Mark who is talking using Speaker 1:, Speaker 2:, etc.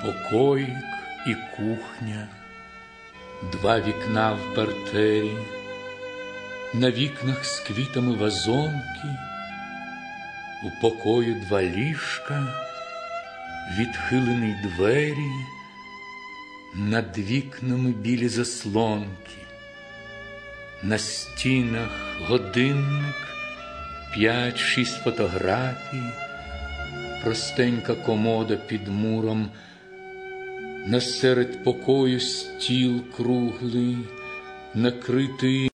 Speaker 1: Покоїк і кухня, два вікна в партері, на вікнах з квітами вазонки, у покою два ліжка, відхилені двері, над вікнами білі заслонки, на стінах годинник, 5-6 фотографій, простенька комода під муром, насеред покою стіл круглий, накритий